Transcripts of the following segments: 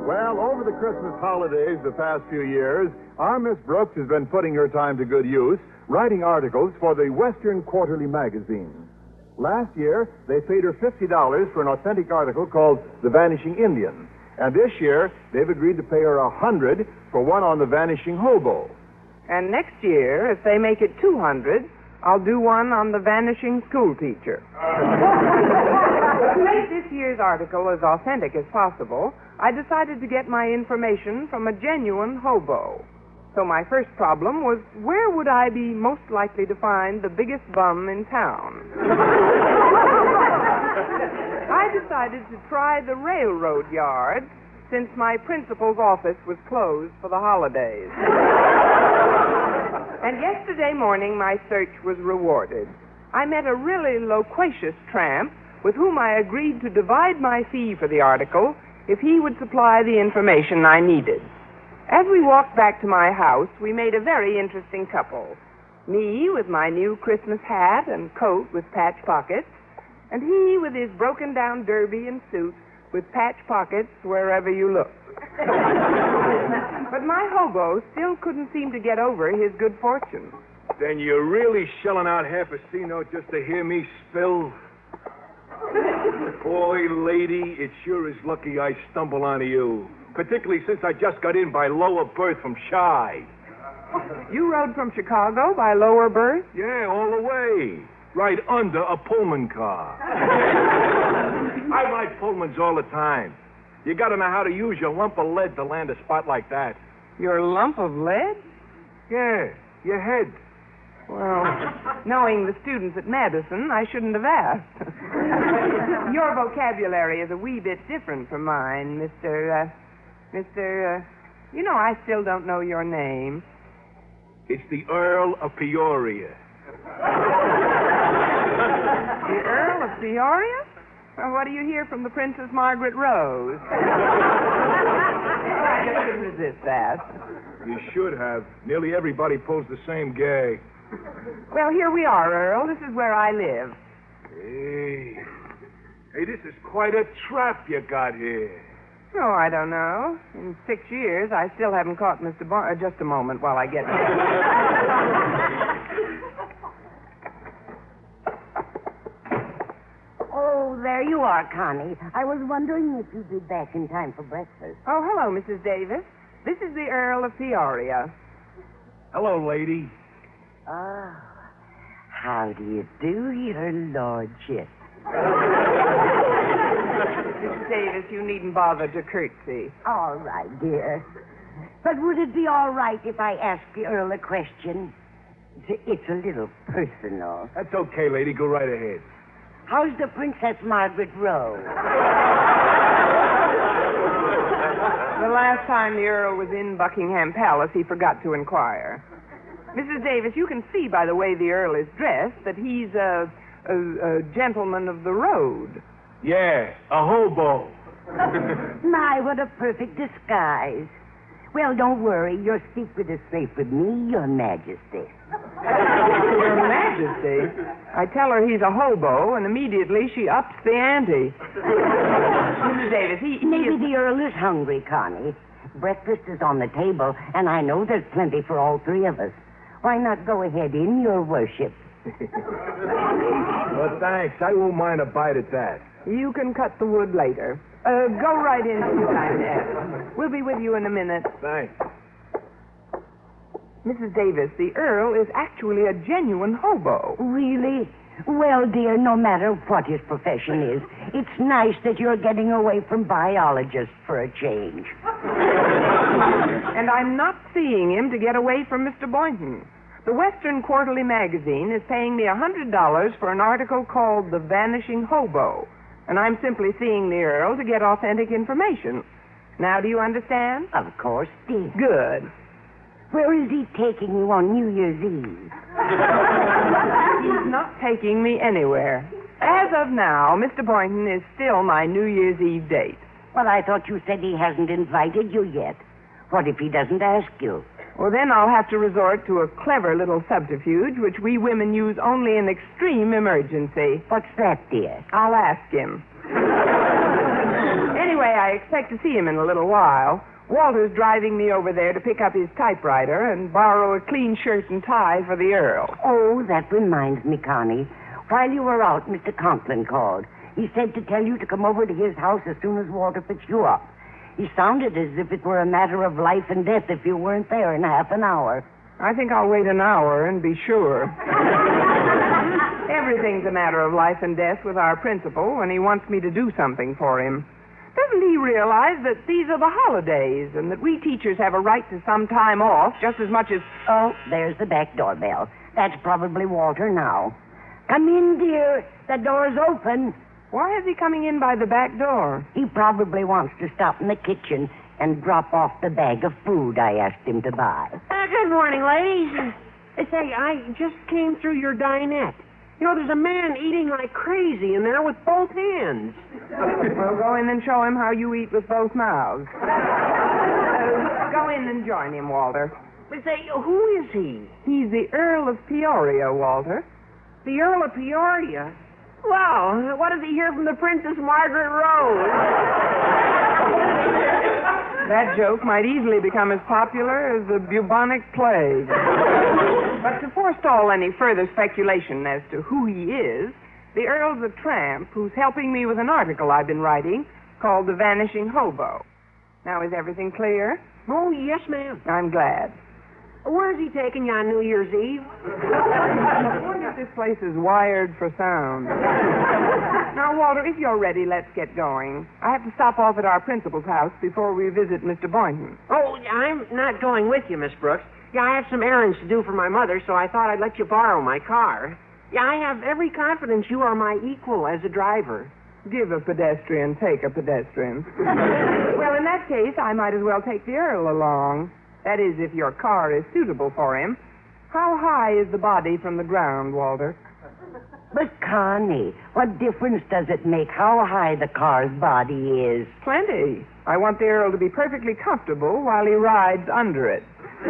Well, over the Christmas holidays the past few years, our Miss Brooks has been putting her time to good use, writing articles for the Western Quarterly magazine. Last year, they paid her $50 for an authentic article called The Vanishing Indian. And this year, they've agreed to pay her $100 for one on the vanishing hobo. And next year, if they make it $200, I'll do one on the vanishing school teacher. To make this year's article as authentic as possible, I decided to get my information from a genuine hobo. So my first problem was, where would I be most likely to find the biggest bum in town? I decided to try the railroad yard since my principal's office was closed for the holidays. And yesterday morning, my search was rewarded. I met a really loquacious tramp with whom I agreed to divide my fee for the article if he would supply the information I needed. As we walked back to my house, we made a very interesting couple. Me with my new Christmas hat and coat with patch pockets, and he with his broken-down derby and suit with patch pockets wherever you look. But my hobo still couldn't seem to get over his good fortune. Then you're really shelling out half a C-note just to hear me spill? Boy, lady, it sure is lucky I stumbled onto you. Particularly since I just got in by lower berth from Chi. You rode from Chicago by lower berth? Yeah, all the way. Right under a Pullman car. I ride Pullmans all the time. You gotta know how to use your lump of lead to land a spot like that. Your lump of lead? Yeah, your head. Well, knowing the students at Madison, I shouldn't have asked. Your vocabulary is a wee bit different from mine, Mr. You know, I still don't know your name. It's the Earl of Peoria. The Earl of Peoria? Well, what do you hear from the Princess Margaret Rose? I just couldn't resist that. You should have. Nearly everybody pulls the same gag. Well, here we are, Earl. This is where I live. Hey, this is quite a trap you got here. Oh, I don't know. In 6 years, I still haven't caught Mr. Just a moment while I get there. Oh, there you are, Connie. I was wondering if you'd be back in time for breakfast. Oh, hello, Mrs. Davis. This is the Earl of Peoria. Hello, lady. Oh, how do you do, your lordship? Mrs. Davis, you needn't bother to curtsy. All right, dear. But would it be all right if I asked the Earl a question? It's a little personal. That's okay, lady. Go right ahead. How's the Princess Margaret Rose? The last time the Earl was in Buckingham Palace, he forgot to inquire. Mrs. Davis, you can see by the way the Earl is dressed that he's a gentleman of the road. Yeah, a hobo. My, what a perfect disguise. Well, don't worry. Your secret is safe with me, Your Majesty. Your Majesty? I tell her he's a hobo, and immediately she ups the ante. Mrs. Davis, Maybe the Earl is hungry, Connie. Breakfast is on the table, and I know there's plenty for all three of us. Why not go ahead in, your worship? Well, thanks. I won't mind a bite at that. You can cut the wood later. Go right in sometime, Dad. We'll be with you in a minute. Thanks. Mrs. Davis, the Earl is actually a genuine hobo. Really? Well, dear, no matter what his profession is, it's nice that you're getting away from biologists for a change. And I'm not seeing him to get away from Mr. Boynton. The Western Quarterly magazine is paying me $100 for an article called The Vanishing Hobo. And I'm simply seeing the Earl to get authentic information. Now, do you understand? Of course, dear. Good. Where is he taking you on New Year's Eve? He's not taking me anywhere. As of now, Mr. Boynton is still my New Year's Eve date. Well, I thought you said he hasn't invited you yet. What if he doesn't ask you? Well, then I'll have to resort to a clever little subterfuge which we women use only in extreme emergency. What's that, dear? I'll ask him. Anyway, I expect to see him in a little while. Walter's driving me over there to pick up his typewriter and borrow a clean shirt and tie for the Earl. Oh, that reminds me, Connie. While you were out, Mr. Conklin called. He said to tell you to come over to his house as soon as Walter picks you up. He sounded as if it were a matter of life and death if you weren't there in half an hour. I think I'll wait an hour and be sure. Everything's a matter of life and death with our principal when he wants me to do something for him. Doesn't he realize that these are the holidays and that we teachers have a right to some time off just as much as... Oh, there's the back doorbell. That's probably Walter now. Come in, dear. The door's open. Why is he coming in by the back door? He probably wants to stop in the kitchen and drop off the bag of food I asked him to buy. Good morning, ladies. Say, I just came through your dinette. You know, there's a man eating like crazy in there with both hands. Well, go in and show him how you eat with both mouths. Go in and join him, Walter. Say, who is he? He's the Earl of Peoria, Walter. The Earl of Peoria? Well, what does he hear from the Princess Margaret Rose? That joke might easily become as popular as the bubonic plague. But to forestall any further speculation as to who he is, the Earl's a tramp who's helping me with an article I've been writing called The Vanishing Hobo. Now, is everything clear? Oh, yes, ma'am. I'm glad. Where's he taking you on New Year's Eve? I wonder if this place is wired for sound. Now, Walter, if you're ready, let's get going. I have to stop off at our principal's house before we visit Mr. Boynton. Oh, I'm not going with you, Miss Brooks. Yeah, I have some errands to do for my mother, so I thought I'd let you borrow my car. Yeah, I have every confidence you are my equal as a driver. Give a pedestrian, take a pedestrian. Well, in that case, I might as well take the Earl along. That is, if your car is suitable for him. How high is the body from the ground, Walter? But, Connie, what difference does it make how high the car's body is? Plenty. I want the Earl to be perfectly comfortable while he rides under it.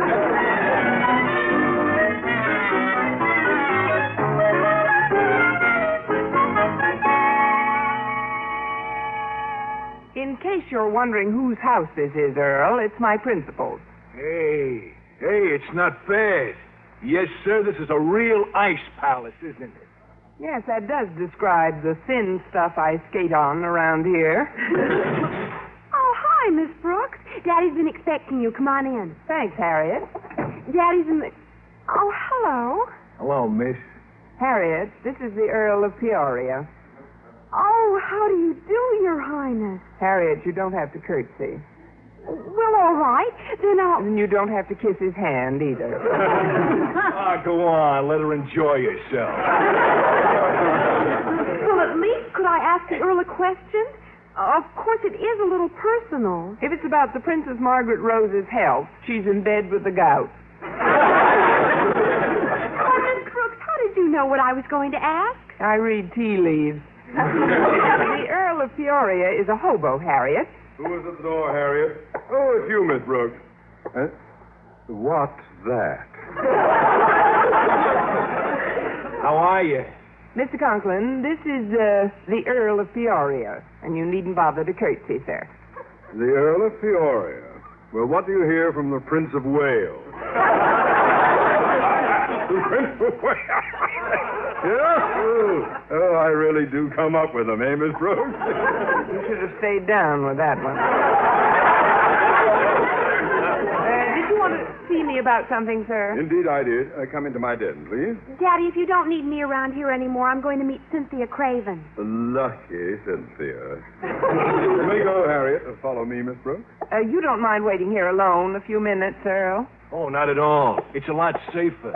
In case you're wondering whose house this is, Earl, it's my principal's. Hey, it's not bad. Yes, sir, this is a real ice palace, isn't it? Yes, that does describe the thin stuff I skate on around here. Oh, hi, Miss Brooks. Daddy's been expecting you. Come on in. Thanks, Harriet. Daddy's in the... Oh, hello. Hello, miss. Harriet, this is the Earl of Peoria. Oh, how do you do, Your Highness? Harriet, you don't have to curtsy. Well, all right. Then I'll... And you don't have to kiss his hand, either. Go on. Let her enjoy herself. Well, at least could I ask the Earl a question? Of course, it is a little personal. If it's about the Princess Margaret Rose's health, she's in bed with the gout. Oh, Miss Brooks, how did you know what I was going to ask? I read tea leaves. The Earl of Peoria is a hobo, Harriet. Who is at the door, Harriet? Oh, it's you, Miss Brooks. What's that? How are you? Mr. Conklin, this is the Earl of Peoria, and you needn't bother to curtsy, sir. The Earl of Peoria. Well, what do you hear from the Prince of Wales? The Prince of Wales? Yeah? Oh, I really do come up with them, eh, Miss Brooks? You should have stayed down with that one. Did you want to see me about something, sir? Indeed, I did. Come into my den, please. Daddy, if you don't need me around here anymore, I'm going to meet Cynthia Craven. Lucky Cynthia. You may go, Harriet. Follow me, Miss Brooks. You don't mind waiting here alone a few minutes, Earl? Oh, not at all. It's a lot safer.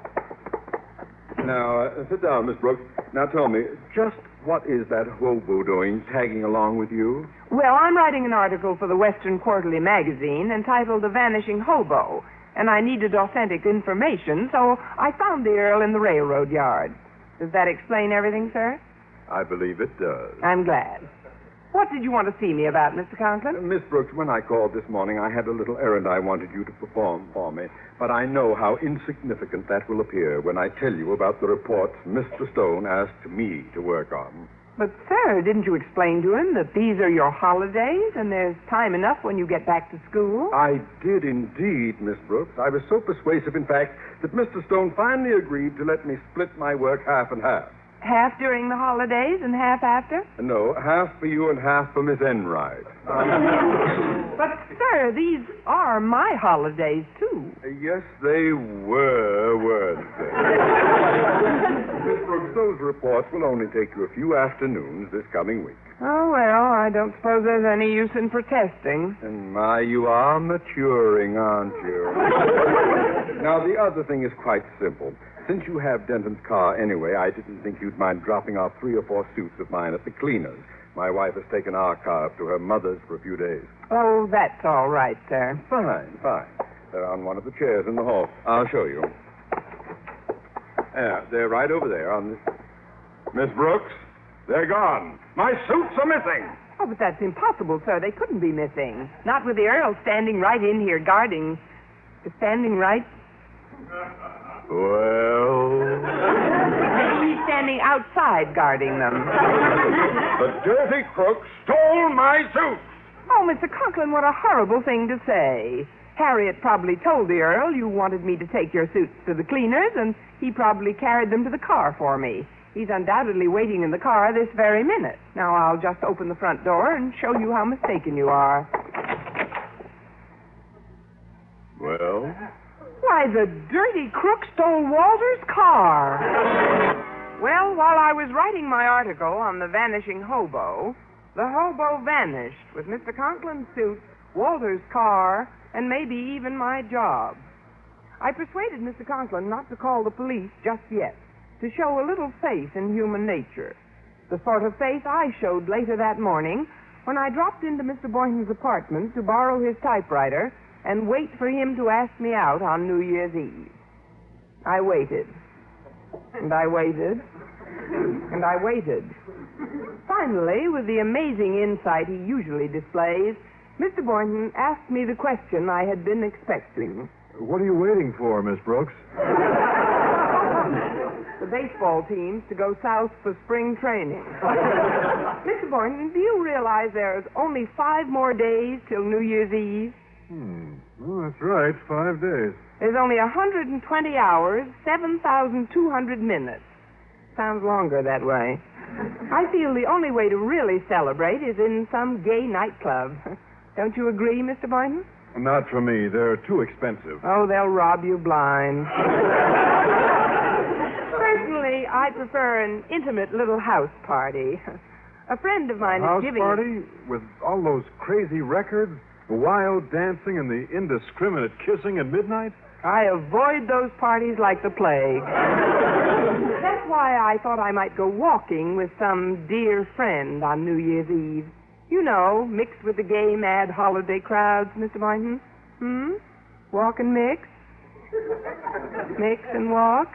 Now, sit down, Miss Brooks. Now, tell me, just what is that hobo doing tagging along with you? Well, I'm writing an article for the Western Quarterly magazine entitled The Vanishing Hobo, and I needed authentic information, so I found the Earl in the railroad yard. Does that explain everything, sir? I believe it does. I'm glad. What did you want to see me about, Mr. Conklin? Miss Brooks, when I called this morning, I had a little errand I wanted you to perform for me. But I know how insignificant that will appear when I tell you about the reports Mr. Stone asked me to work on. But, sir, didn't you explain to him that these are your holidays and there's time enough when you get back to school? I did indeed, Miss Brooks. I was so persuasive, in fact, that Mr. Stone finally agreed to let me split my work half and half. Half during the holidays and half after? No, half for you and half for Miss Enright. But, sir, these are my holidays, too. Yes, they weren't they? Miss Brooks, those reports will only take you a few afternoons this coming week. Oh, well, I don't suppose there's any use in protesting. And my, you are maturing, aren't you? Now, the other thing is quite simple. Since you have Denton's car anyway, I didn't think you'd mind dropping off 3 or 4 suits of mine at the cleaners. My wife has taken our car up to her mother's for a few days. Oh, that's all right, sir. Fine. They're on one of the chairs in the hall. I'll show you. Yeah, they're right over there on this. Miss Brooks, they're gone. My suits are missing. Oh, but that's impossible, sir. They couldn't be missing. Not with the Earl standing right in here guarding. Standing right... Well... Maybe he's standing outside guarding them. The dirty crook stole my suit. Oh, Mr. Conklin, what a horrible thing to say. Harriet probably told the Earl you wanted me to take your suits to the cleaners, and he probably carried them to the car for me. He's undoubtedly waiting in the car this very minute. Now, I'll just open the front door and show you how mistaken you are. Well? Why, the dirty crook stole Walter's car. Well, while I was writing my article on the vanishing hobo, the hobo vanished with Mr. Conklin's suit, Walter's car, and maybe even my job. I persuaded Mr. Conklin not to call the police just yet, to show a little faith in human nature. The sort of faith I showed later that morning when I dropped into Mr. Boynton's apartment to borrow his typewriter and wait for him to ask me out on New Year's Eve. I waited. And I waited. And I waited. Finally, with the amazing insight he usually displays, Mr. Boynton asked me the question I had been expecting. What are you waiting for, Miss Brooks? The baseball teams to go south for spring training. Mr. Boynton, do you realize there's only 5 more days till New Year's Eve? Well, that's right, 5 days. There's only 120 hours, 7,200 minutes. Sounds longer that way. I feel the only way to really celebrate is in some gay nightclub. Don't you agree, Mr. Boynton? Not for me. They're too expensive. Oh, they'll rob you blind. Personally, I prefer an intimate little house party. A friend of mine House is giving... party with all those crazy records, the wild dancing, and the indiscriminate kissing at midnight? I avoid those parties like the plague. That's why I thought I might go walking with some dear friend on New Year's Eve. You know, mixed with the gay, mad holiday crowds, Mr. Boynton. Walk and mix? Mix and walk?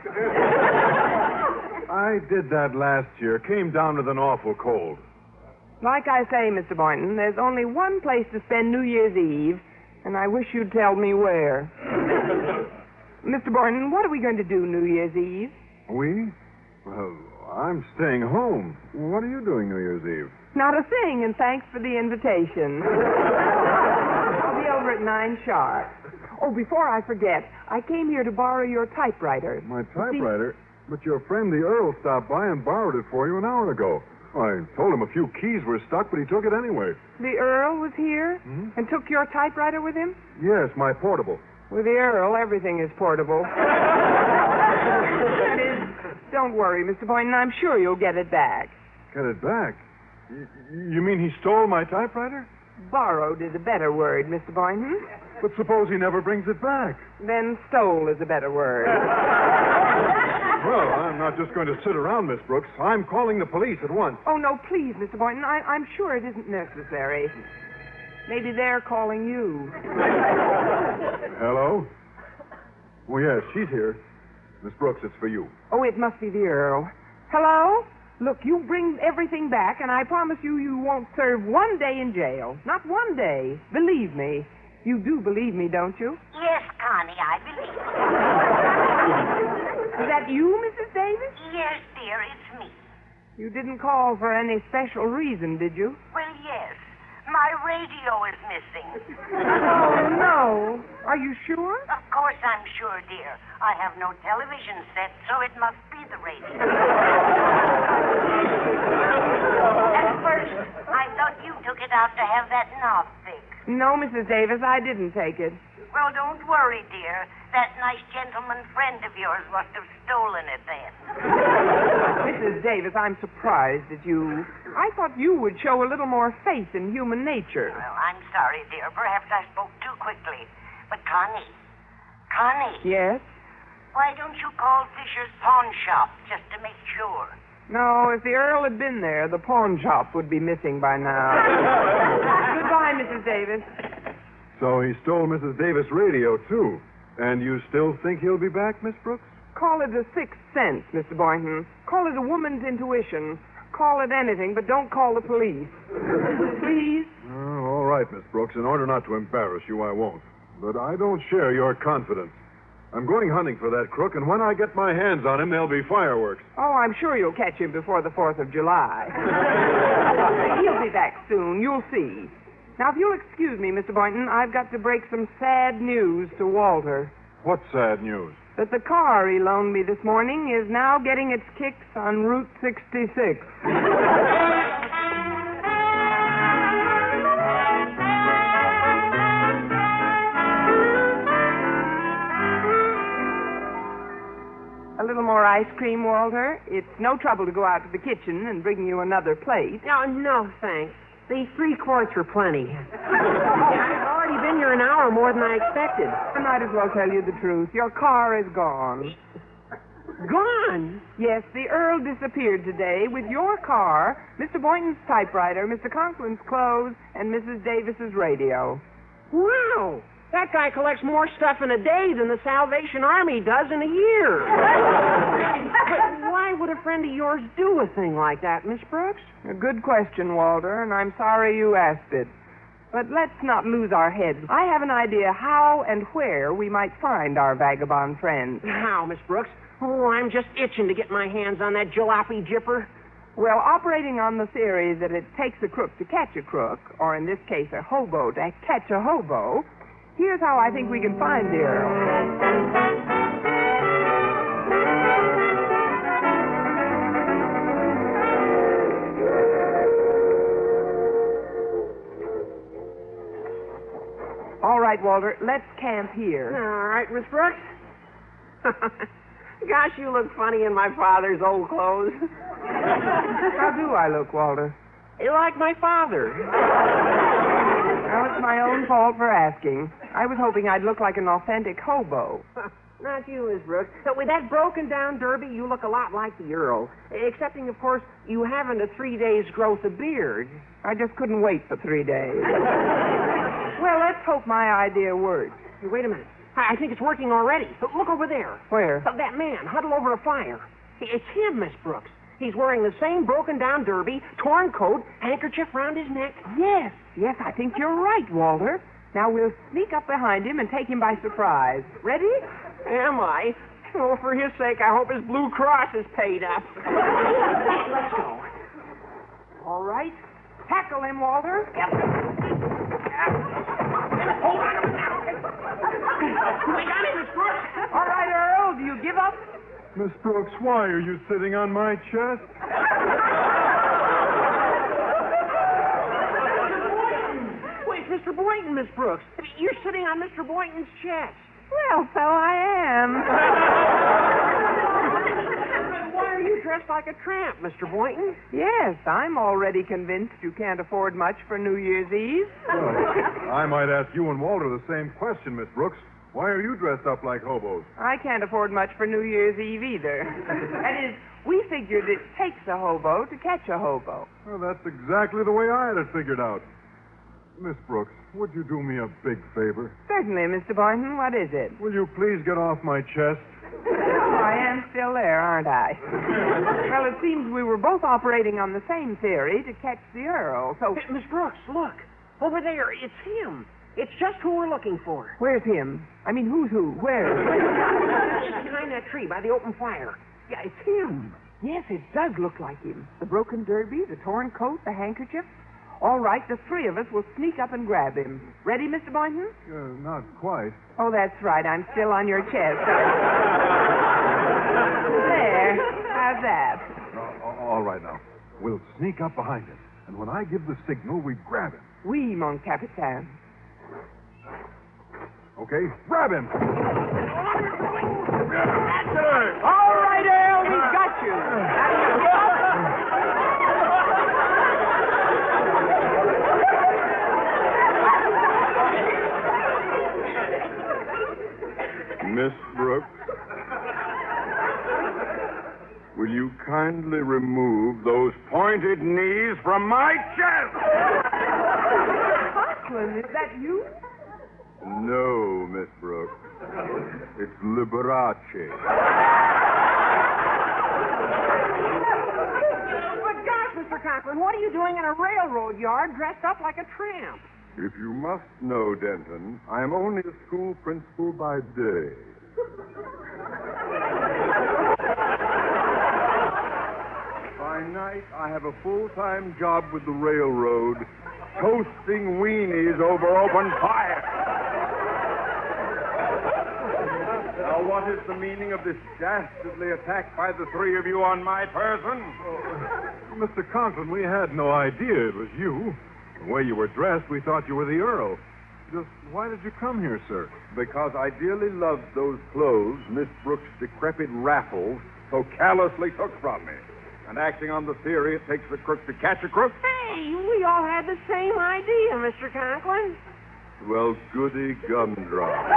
I did that last year. Came down with an awful cold. Like I say, Mr. Boynton, there's only one place to spend New Year's Eve, and I wish you'd tell me where. Mr. Boynton, what are we going to do New Year's Eve? We? Well, I'm staying home. What are you doing New Year's Eve? Not a thing, and thanks for the invitation. I'll be over at 9 sharp. Oh, before I forget, I came here to borrow your typewriter. My typewriter? But your friend the Earl stopped by and borrowed it for you an hour ago. I told him a few keys were stuck, but he took it anyway. The Earl was here and took your typewriter with him? Yes, my portable. With the Earl, everything is portable. That is, don't worry, Mr. Boynton. I'm sure you'll get it back. Get it back? You mean he stole my typewriter? Borrowed is a better word, Mr. Boynton. But suppose he never brings it back. Then stole is a better word. Well, I'm not just going to sit around, Miss Brooks. I'm calling the police at once. Oh, no, please, Mr. Boynton. I'm sure it isn't necessary. Maybe they're calling you. Hello? Oh, yes, she's here. Miss Brooks, it's for you. Oh, it must be the Earl. Hello? Look, you bring everything back, and I promise you won't serve 1 day in jail. Not 1 day. Believe me. You do believe me, don't you? Yes, Connie, I believe it. Is that you, Mrs. Davis? Yes, dear, it's me. You didn't call for any special reason, did you? Well, yes. My radio is missing. Oh, no. Are you sure? Of course I'm sure, dear. I have no television set, so it must be the radio. At first, I thought you took it out to have that knob fixed. No, Mrs. Davis, I didn't take it. Well, don't worry, dear. That nice gentleman friend of yours must have stolen it then. Mrs. Davis, I'm surprised at you. I thought you would show a little more faith in human nature. Well, I'm sorry, dear. Perhaps I spoke too quickly. But, Connie. Yes? Why don't you call Fisher's pawn shop just to make sure? No, if the Earl had been there, the pawn shop would be missing by now. Goodbye, Mrs. Davis. So he stole Mrs. Davis' radio, too. And you still think he'll be back, Miss Brooks? Call it a sixth sense, Mr. Boynton. Call it a woman's intuition. Call it anything, but don't call the police. Please? All right, Miss Brooks. In order not to embarrass you, I won't. But I don't share your confidence. I'm going hunting for that crook, and when I get my hands on him, there'll be fireworks. Oh, I'm sure you'll catch him before the 4th of July. He'll be back soon. You'll see. Now, if you'll excuse me, Mr. Boynton, I've got to break some sad news to Walter. What sad news? That the car he loaned me this morning is now getting its kicks on Route 66. A little more ice cream, Walter? It's no trouble to go out to the kitchen and bring you another plate. No, thanks. The 3 quarts are plenty. I've already been here an hour more than I expected. I might as well tell you the truth. Your car is gone. Gone? Yes, the Earl disappeared today with your car, Mr. Boynton's typewriter, Mr. Conklin's clothes, and Mrs. Davis's radio. Wow! That guy collects more stuff in a day than the Salvation Army does in a year. But why would a friend of yours do a thing like that, Miss Brooks? A good question, Walter, and I'm sorry you asked it. But let's not lose our heads. I have an idea how and where we might find our vagabond friend. How, Miss Brooks? Oh, I'm just itching to get my hands on that jalopy jipper. Well, operating on the theory that it takes a crook to catch a crook, or in this case a hobo to catch a hobo, here's how I think we can find the Earl. All right, Walter, let's camp here. All right, Miss Brooks. Gosh, you look funny in my father's old clothes. How do I look, Walter? You like my father. Well, it's my own fault for asking. I was hoping I'd look like an authentic hobo. Not you, Miss Brooks. But with that broken-down derby, you look a lot like the Earl. Excepting, of course, you haven't a 3 days' growth of beard. I just couldn't wait for 3 days. Well, let's hope my idea works. Hey, wait a minute. I think it's working already. Look over there. Where? That man, huddled over a fire. It's him, Miss Brooks. He's wearing the same broken-down derby, torn coat, handkerchief round his neck. Yes, I think you're right, Walter. Now we'll sneak up behind him and take him by surprise. Ready? Am I? Oh, for his sake, I hope his Blue Cross is paid up. Let's go. All right. Tackle him, Walter. Yep. Hold on. We got him, Miss Brooks. All right, Earl, do you give up? Miss Brooks, why are you sitting on my chest? Wait, Mr. Boynton, Miss Brooks. You're sitting on Mr. Boynton's chest. Well, so I am. Why are you dressed like a tramp, Mr. Boynton? Yes, I'm already convinced you can't afford much for New Year's Eve. Well, I might ask you and Walter the same question, Miss Brooks. Why are you dressed up like hobos? I can't afford much for New Year's Eve either. That is, we figured it takes a hobo to catch a hobo. Well, that's exactly the way I had it figured out. Miss Brooks, would you do me a big favor? Certainly, Mr. Boynton. What is it? Will you please get off my chest? Oh, I am still there, aren't I? Well, it seems we were both operating on the same theory to catch the Earl, so... Hey, Miss Brooks, look. Over there, it's him. It's just who we're looking for. Where's him? I mean, who's who? Where? Just behind that tree by the open fire. Yeah, it's him. Yes, it does look like him. The broken derby, the torn coat, the handkerchief. All right, the three of us will sneak up and grab him. Ready, Mr. Boynton? Not quite. Oh, that's right. I'm still on your chest. There. How's that? All right now. We'll sneak up behind him. And when I give the signal, we grab him. Oui, mon capitaine. Okay? Grab him! All right, Earl, we got you. Now you give up. Miss Brooks, will you kindly remove those pointed knees from my chest? Conklin, is that you? No, Miss Brooks. It's Liberace. But gosh, Mr. Conklin, what are you doing in a railroad yard dressed up like a tramp? If you must know, Denton, I am only a school principal by day. By night, I have a full-time job with the railroad, toasting weenies over open fire. Now, what is the meaning of this dastardly attack by the three of you on my person? Mr. Conklin, we had no idea it was you. The way you were dressed, we thought you were the Earl. Just why did you come here, sir? Because I dearly loved those clothes Miss Brooks' decrepit Raffles so callously took from me. And acting on the theory it takes a crook to catch a crook? Hey, we all had the same idea, Mr. Conklin. Well, goody gumdrop.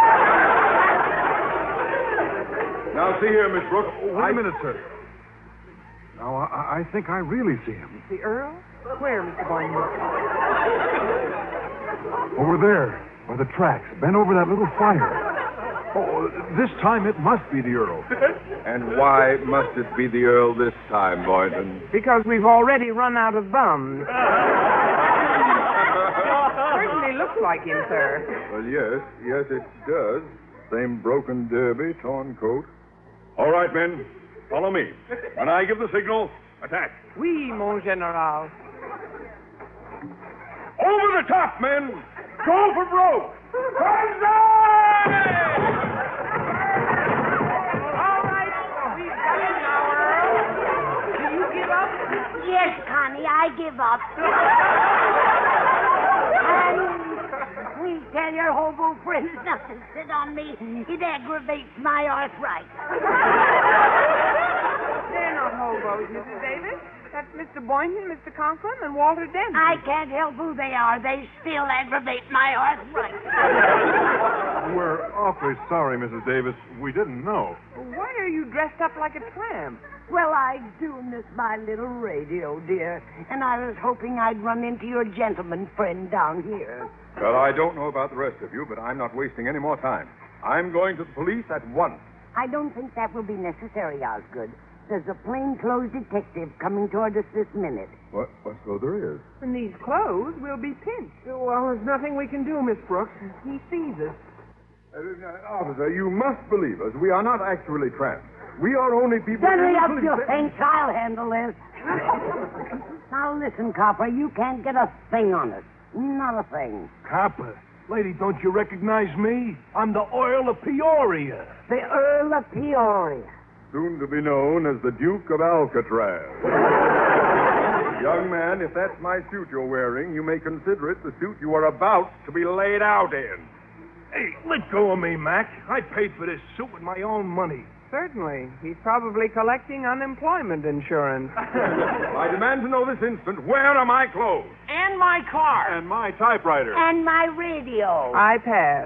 Now, see here, Miss Brooks. Wait a minute, sir. Now, I think I really see him. The Earl? Where, Mr. Boynton? Over there, by the tracks. Bent over that little fire. Oh, this time it must be the Earl. And why must it be the Earl this time, Boynton? Because we've already run out of bums. Certainly looks like him, sir. Well, yes, it does. Same broken derby, torn coat. All right, men, follow me. When I give the signal, attack. Oui, mon général. Over the top, men! Go for broke! Banzai! All right, we've got it now, Earl. Do you give up? Yes, Connie, I give up. Please tell your hobo friends not to sit on me. It aggravates my arthritis. They're not hobos, Mrs. Davis. That's Mr. Boynton, Mr. Conklin, and Walter Denton. I can't help who they are. They still aggravate my arthritis. We're awfully sorry, Mrs. Davis. We didn't know. Why are you dressed up like a tramp? Well, I do miss my little radio, dear. And I was hoping I'd run into your gentleman friend down here. Well, I don't know about the rest of you, but I'm not wasting any more time. I'm going to the police at once. I don't think that will be necessary, Osgood. There's a plainclothes detective coming toward us this minute. What so there is? In these clothes, we'll be pinched. Well, there's nothing we can do, Miss Brooks. He sees us. Officer, you must believe us. We are not actually tramps. We are only people... Hurry up, you thinks I'll handle this. Now, listen, Copper, you can't get a thing on us. Not a thing. Copper, lady, don't you recognize me? I'm the Earl of Peoria. The Earl of Peoria. Soon to be known as the Duke of Alcatraz. Young man, if that's my suit you're wearing, you may consider it the suit you are about to be laid out in. Hey, let go of me, Mac. I paid for this suit with my own money. Certainly. He's probably collecting unemployment insurance. I demand to know this instant, where are my clothes? And my car. And my typewriter. And my radio. I pass.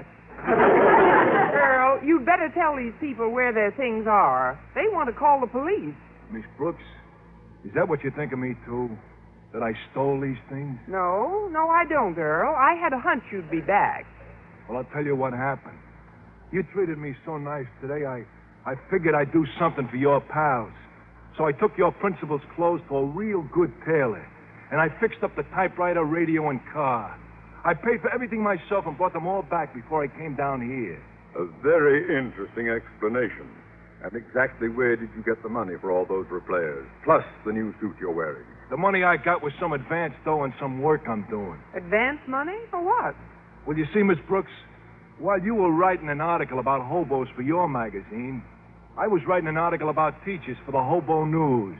Earl, you'd better tell these people where their things are. They want to call the police. Miss Brooks, is that what you think of me, too? That I stole these things? No, I don't, Earl. I had a hunch you'd be back. Well, I'll tell you what happened. You treated me so nice today, I figured I'd do something for your pals. So I took your principal's clothes to a real good tailor. And I fixed up the typewriter, radio, and car. I paid for everything myself and brought them all back before I came down here. A very interesting explanation. And exactly where did you get the money for all those repairs? Plus the new suit you're wearing. The money I got was some advance dough and some work I'm doing. Advance money? For what? Well, you see, Miss Brooks, while you were writing an article about hobos for your magazine, I was writing an article about teachers for the Hobo News.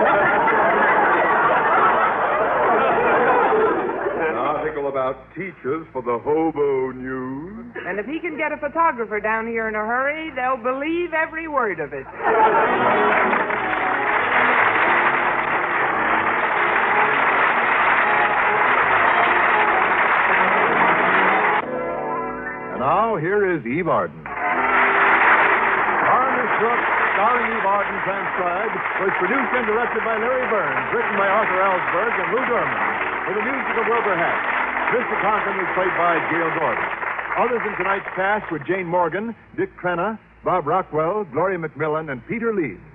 An article about teachers for the Hobo News. And if he can get a photographer down here in a hurry, they'll believe every word of it. And now, here is Eve Arden. Miss Brooks, starring Eve Arden, transcribed, was produced and directed by Larry Burns, written by Arthur Ellsberg and Lou Dorman, with the music of Wilbur Hatch. Mr. Conklin was played by Gail Gordon. Others in tonight's cast were Jane Morgan, Dick Crenna, Bob Rockwell, Gloria McMillan, and Peter Leeds.